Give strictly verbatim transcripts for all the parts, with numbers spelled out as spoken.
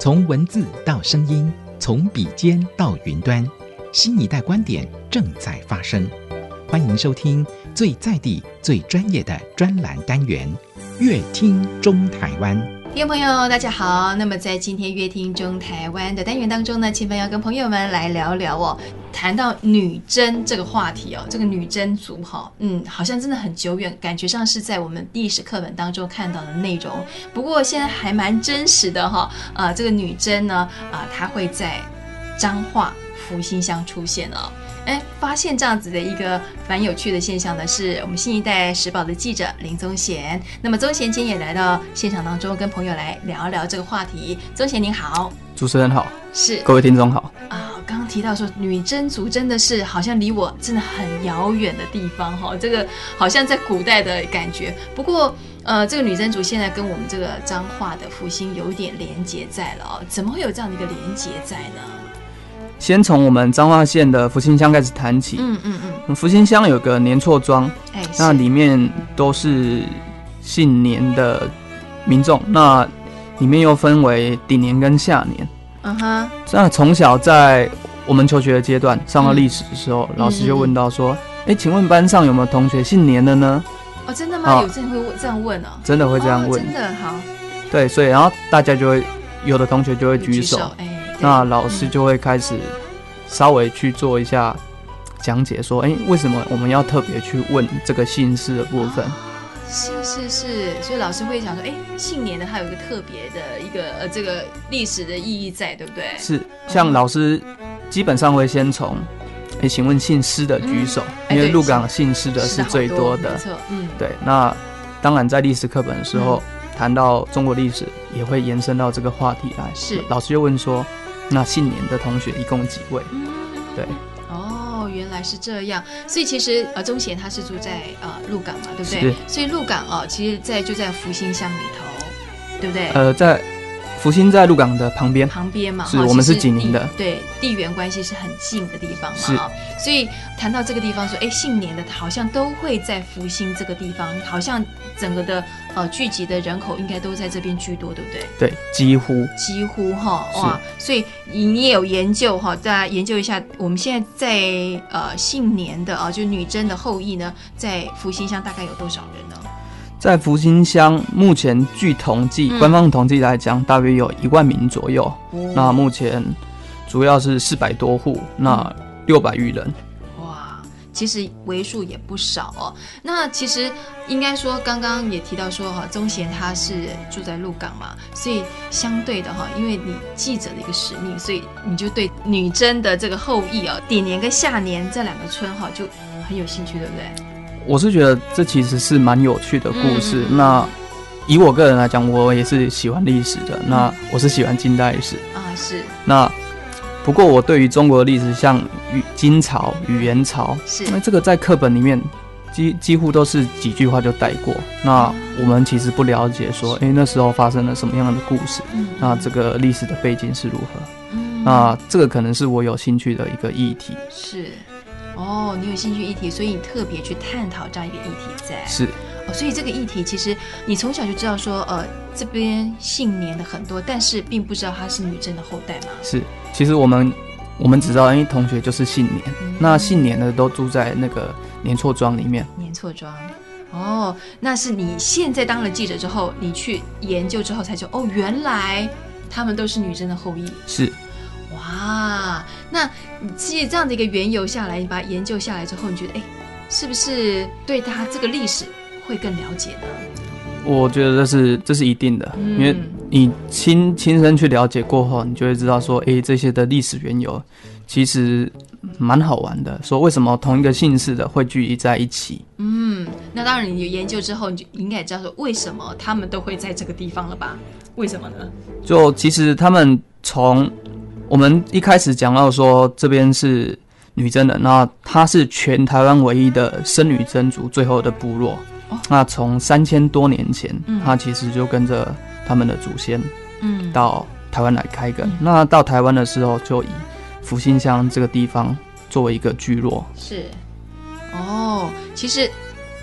从文字到声音，从笔尖到云端，新一代观点正在发生。欢迎收听最在地、最专业的专栏单元《乐听中台湾》。 听众朋友大家好，那么在今天乐听中台湾的单元当中呢，千帆要跟朋友们来聊聊哦，谈到女真这个话题哦，这个女真族哈，嗯，好像真的很久远，感觉上是在我们历史课本当中看到的内容，不过现在还蛮真实的哈，呃，这个女真呢，啊、呃，它会在彰化福兴乡出现哦。哎，发现这样子的一个蛮有趣的现象呢，是我们新一代时报的记者林宗贤。那么宗贤今天也来到现场当中，跟朋友来聊一聊这个话题。宗贤您好。 主持人好， 是各位听众好。 啊，刚刚提到说女真族真的是好像离我真的很遥远的地方哈，这个好像在古代的感觉。不过呃，这个女真族现在跟我们这个彰化的福兴有一点连结在了哦，怎么会有这样的一个连结在呢？ 先从我们彰化县的福兴乡开始谈起。 嗯嗯嗯。 福兴乡有个年厝庄， 哎， 那里面都是姓年的民众，那里面又分为顶年跟下年。 嗯哼。 那从小在我们求学的阶段，上到历史的时候，嗯、老师就问到说：“哎、嗯，请问班上有没有同学姓年的呢？” 哦，真的吗？哦、有真会这样问哦？ 真的会这样问？ 哦、真的好。 对，所以然后大家就会有的同学就会举手。举手哎那老师就会开始稍微去做一下讲解，说，哎、欸，为什么我们要特别去问这个姓氏的部分？ 是是是，所以老师会讲说，哎、欸，姓年的它有一个特别的一个呃这个历史的意义在，对不对？ 是，像老师基本上会先从，哎、欸，请问姓施的举手，嗯、因为鹿港姓施的是最多的， 没错，嗯， 对。那当然在历史课本的时候。嗯谈到中国历史，也会延伸到这个话题来。 是， 老师就问说，那姓年的同学一共几位？嗯，对。 哦，原来是这样。所以其实呃，宗贤他是住在呃鹿港嘛，对不对？所以鹿港哦，其实在就在福兴乡里头，对不对？ 呃，在福兴在鹿港的旁边， 旁边嘛， 是我们是紧邻的， 对，地缘关系是很近的地方嘛。是，所以谈到这个地方说，哎，姓年的好像都会在福兴这个地方，好像整个的呃聚集的人口应该都在这边居多，对不对？ 对，几乎几乎哈哇，所以你也有研究哈，大家研究一下，我们现在在呃姓年的啊，就女真的后裔呢，在福兴乡大概有多少人呢？ 在福兴乡，目前据统计，嗯、官方统计来讲，大约有一万名左右。哦、那目前主要是四百多户，那六百余人。 哇，其实为数也不少哦。那其实应该说，刚刚也提到说哈，宗贤他是住在鹿港嘛，所以相对的哈，因为你记者的一个使命，所以你就对女真的这个后裔啊，顶年跟下年这两个村哈，就很有兴趣，对不对？ 我是觉得这其实是蛮有趣的故事。嗯、那以我个人来讲，我也是喜欢历史的。嗯、那我是喜欢近代史啊，是。 那不过我对于中国的历史，像金朝、与元朝， 是那这个在课本里面几几乎都是几句话就带过。那我们其实不了解说，哎、欸，那时候发生了什么样的故事？嗯、那这个历史的背景是如何？嗯、那这个可能是我有兴趣的一个议题。 是。哦，你有兴趣议题，所以你特别去探讨这样一个议题在。 是哦，所以这个议题其实你从小就知道说，呃，这边姓年的很多，但是并不知道他是女真的后代嘛。 是，其实我们我们只知道，因为同学就是姓年，嗯、那姓年的都住在那个年厝庄里面。 年厝庄，哦，那是你现在当了记者之后，你去研究之后才知道，哦，原来他们都是女真的后裔。 是。 哇，那你其实这样的一个缘由下来，你把它研究下来之后，你觉得，哎，是不是对他这个历史会更了解呢？ 我觉得这是这是一定的，嗯、因为你亲亲身去了解过后，你就会知道说，哎，这些的历史缘由其实蛮好玩的。说为什么同一个姓氏的会聚集在一起？ 嗯，那当然，你有研究之后，你就应该也知道说，为什么他们都会在这个地方了吧？为什么呢？ 就其实他们从我们一开始讲到说这边是女真人，那它是全台湾唯一的生女真族最后的部落。哦、那从三千多年前，嗯、它其实就跟着他们的祖先，嗯，到台湾来开垦。嗯、那到台湾的时候，就以福兴乡这个地方作为一个聚落。 是，哦，其实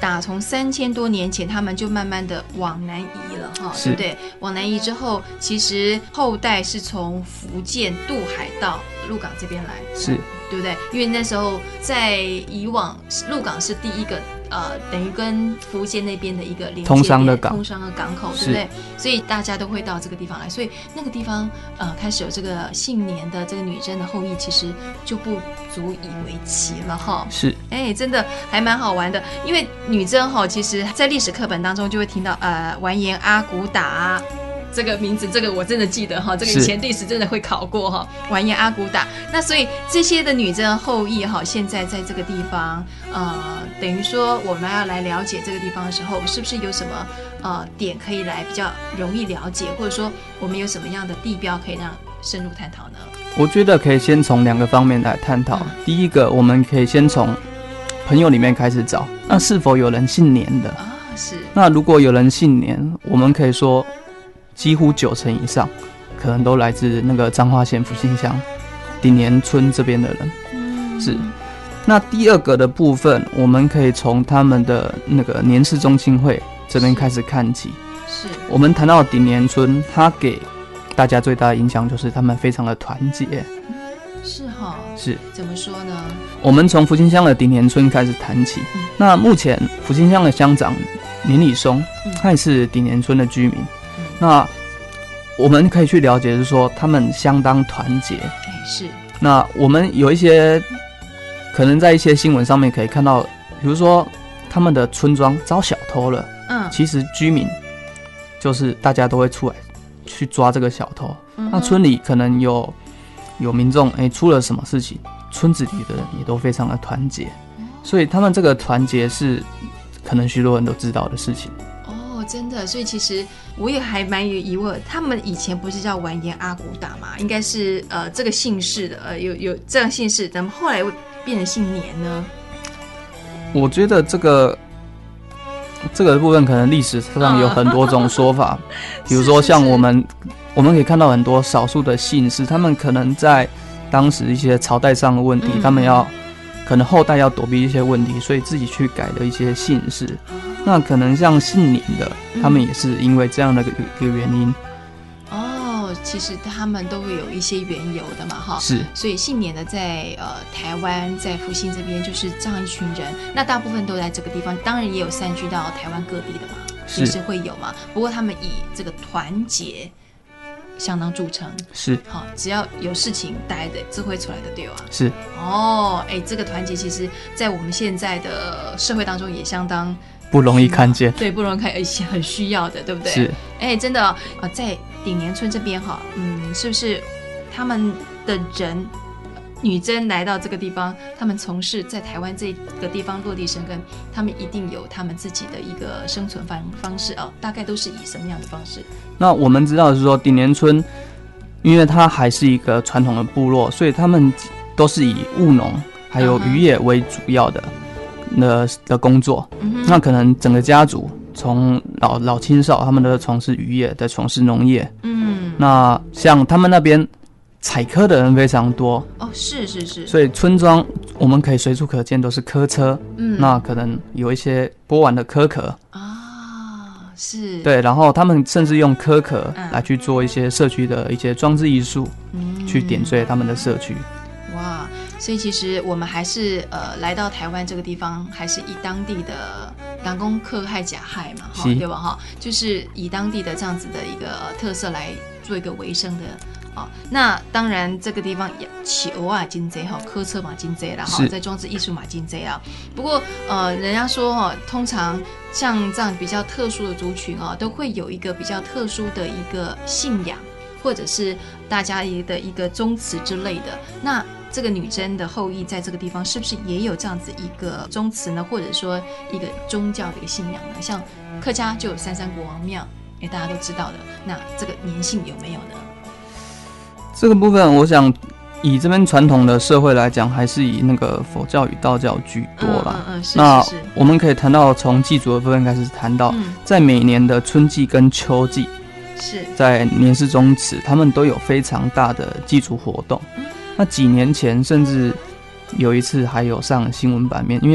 打从三千多年前，他们就慢慢的往南移了哈，对不对？往南移之后，其实后代是从福建渡海到鹿港这边来， 是， 对不对？因为那时候在以往鹿港是第一个。呃，等于跟福建那边的一个连接通商的港， 通商的港口，对不对？所以大家都会到这个地方来，所以那个地方呃开始有这个姓年的这个女真的后裔，其实就不足以为奇了哈。 是， 哎，真的还蛮好玩的，因为女真哈，其实在历史课本当中就会听到呃完颜阿骨打。这个名字，这个我真的记得哈，这个以前历史真的会考过哈。完颜阿骨打，那所以这些的女真后裔哈，现在在这个地方，呃，等于说我们要来了解这个地方的时候，是不是有什么呃点可以来比较容易了解，或者说我们有什么样的地标可以让深入探讨呢？ 我觉得可以先从两个方面来探讨。 嗯、 第一个，我们可以先从朋友里面开始找，那是否有人姓年的？ 啊、哦，是。 那如果有人姓年，我们可以说。几乎九成以上，可能都来自那个彰化县福兴乡顶年村这边的人。嗯，是。那第二个的部分，我们可以从他们的那个年事中亲会这边开始看起。 是。 我们谈到顶年村，它给大家最大的影响就是他们非常的团结。 嗯、是哈。 是。 怎么说呢？ 我们从福兴乡的顶年村开始谈起。嗯、那目前福兴乡的乡长林礼松，嗯、他也是顶年村的居民。那我们可以去了解，是说他们相当团结。 哎，是。 那我们有一些可能在一些新闻上面可以看到，比如说他们的村庄遭小偷了，嗯，其实居民就是大家都会出来去抓这个小偷。嗯、那村里可能有有民众哎出了什么事情，村子里的人也都非常的团结，嗯、所以他们这个团结是可能许多人都知道的事情。 真的，所以其实我也还蛮有疑问，他们以前不是叫完颜阿骨打嘛？应该是呃这个姓氏的，呃有有这样姓氏，怎么后来会变成姓年呢？ 我觉得这个这个部分可能历史上有很多种说法，嗯、比如说像我们是是是我们可以看到很多少数的姓氏，他们可能在当时一些朝代上的问题，嗯、他们要可能后代要躲避一些问题，所以自己去改的一些姓氏。那可能像姓年的，他们也是因为这样的一个原因。 哦，其实他们都会有一些缘由的嘛，哈。 是。所以姓年的在呃台湾，在福兴这边就是这样一群人，那大部分都在这个地方，当然也有散居到台湾各地的嘛，也是会有嘛。不过他们以这个团结相当著称。 是。 好，只要有事情，大家的这会出来的对吧？ 是。 哦，哎，这个团结其实在我们现在的社会当中也相当。 不容易看见， 对，不容易看，而且很需要的，对不对？ 是， 哎，真的啊、呃，在顶年村这边哈，嗯，是不是他们的人女真来到这个地方，他们从事在台湾这个地方落地生根，他们一定有他们自己的一个生存方方式哦，大概都是以什么样的方式？那我们知道的是说，顶年村，因为它还是一个传统的部落，所以他们都是以务农还有渔业为主要的。的, 的工作、嗯，那可能整个家族从老老青少，他们都从事渔业，在从事农业。嗯，那像他们那边采科的人非常多。 哦，是是是。 所以村庄我们可以随处可见都是科车。嗯，那可能有一些剥完的壳壳。 啊，是。对， 然后他们甚至用壳壳来去做一些社区的一些装置艺术、嗯，去点缀他们的社区。 哇。所以其实我们还是呃来到台湾这个地方，还是以当地的港工克害甲害嘛，哈，对吧？哈，就是以当地的这样子的一个、呃、特色来做一个维生的啊、哦。那当然这个地方也企鹅啊金贼哈，科车嘛金贼啦哈，在装置艺术嘛金贼啊。不过呃，人家说哈、哦，通常像这样比较特殊的族群啊、哦，都会有一个比较特殊的一个信仰，或者是大家的一个宗祠之类的。那这个女真的后裔在这个地方是不是也有这样子一个宗祠呢，或者说一个宗教的一个信仰呢？像客家就有三山国王庙，也大家都知道的。那这个年姓有没有呢？ 这个部分，我想以这边传统的社会来讲，还是以那个佛教与道教居多啦。嗯嗯，是是是。那我们可以谈到从祭祖的部分开始谈到，嗯、在每年的春季跟秋季，是在年事宗祠，他们都有非常大的祭祖活动。嗯，那几年前甚至有一次还有上新闻版面，因为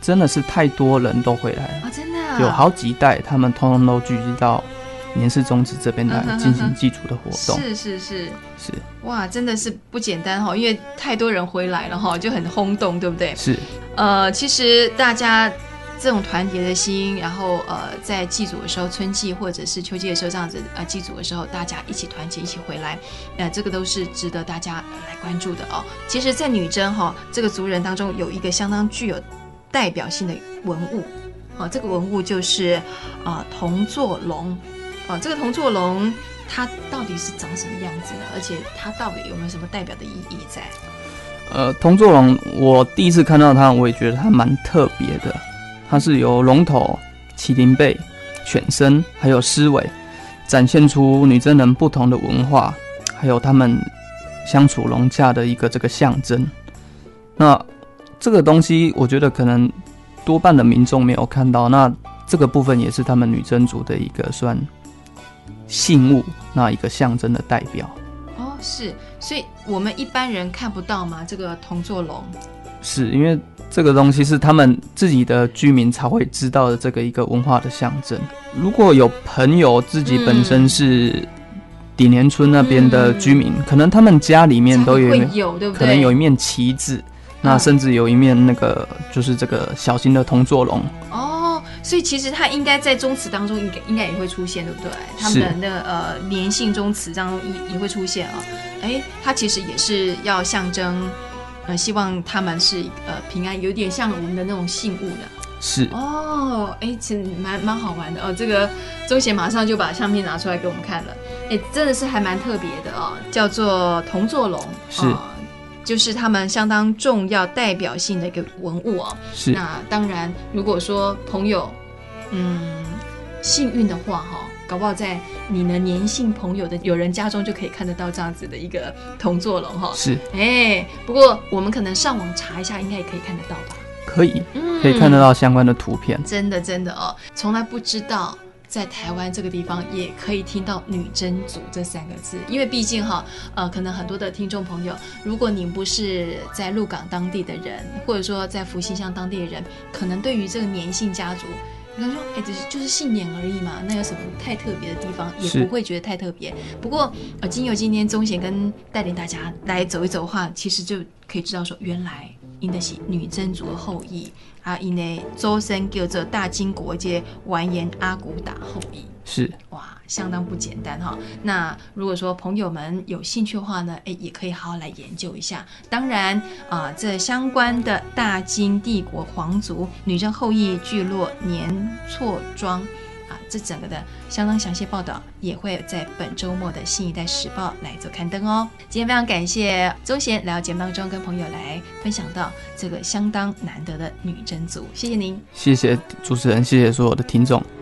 真的是太多人都回来了啊、哦，真的、啊、 有好几代，他们通通都聚集到年世宗祠这边来进行祭祖的活动。 是是是是， 哇，真的是不简单哈，因为太多人回来了哈，就很轰动，对不对？ 是， 呃，其实大家这种团结的心，然后呃，在祭祖的时候，春祭或者是秋祭的时候，这样子呃祭祖的时候，大家一起团结，一起回来，呃，这个都是值得大家来关注的哦。其实，在女真哈、哦、这个族人当中，有一个相当具有代表性的文物，哦，这个文物就是呃铜座龙。哦，这个铜座龙它到底是长什么样子呢？而且它到底有没有什么代表的意义在？ 呃，铜座龙我第一次看到它，我也觉得它蛮特别的。它是由龙头、麒麟背、犬身还有狮尾，展现出女真人不同的文化，还有他们相处融洽的一个这个象征。那这个东西，我觉得可能多半的民众没有看到。那这个部分也是他们女真族的一个算信物，那一个象征的代表。 哦，是，所以我们一般人看不到吗？这个铜座龙是因为这个东西是他们自己的居民才会知道的这个一个文化的象征。如果有朋友自己本身是底连村那边的居民，嗯、可能他们家里面都有， 有对不对？ 可能有一面旗帜，那甚至有一面那个就是这个小型的铜座龙。 哦。所以其实它应该在宗祠当中应该应该也会出现，对不对？他们的那个呃粘性宗祠当中也也会出现啊。哎，它其实也是要象征，呃，希望他们是呃平安，有点像我们的那种信物的。 是哦，哎，其实蛮蛮好玩的哦。这个宗贤马上就把相片拿出来给我们看了，哎，真的是还蛮特别的哦，叫做铜座龙。 是。 哦，就是他们相当重要代表性的一个文物哦。 是。 那当然，如果说朋友，嗯，幸运的话哈、哦，搞不好在你的粘性朋友的有人家中就可以看得到这样子的一个铜座龙哈、哦。 是。 哎，不过我们可能上网查一下，应该也可以看得到吧？ 可以，可以看得到相关的图片。 嗯、真的真的哦，从来不知道。在台湾这个地方也可以听到女真族这三个字，因为毕竟哈，呃，可能很多的听众朋友，如果你不是在鹿港当地的人，或者说在福兴乡当地的人，可能对于这个粘姓家族，你说，哎，只是就是姓粘而已嘛，那有什么太特别的地方？也不会觉得太特别。不过，呃，经由今天宗贤跟带领大家来走一走的话，其实就可以知道说，原来因的是女真族的后裔。啊，因为周身叫做大金国界完颜阿骨打后裔， 是哇，相当不简单哈。那如果说朋友们有兴趣的话呢，哎，也可以好好来研究一下。当然啊、呃，这相关的大金帝国皇族女真后裔聚落年错庄啊，这整个的相当详细报道也会在本周末的《新一代时报》来做刊登哦。今天非常感谢宗贤来到节目当中跟朋友来分享到这个相当难得的女真族，谢谢您， 谢谢主持人，谢谢所有的听众。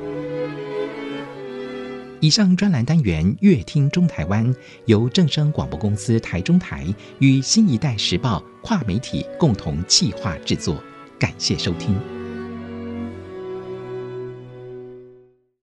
以上专栏单元《乐听中台湾》由正声广播公司台中台与新一代时报跨媒体共同企划制作，感谢收听。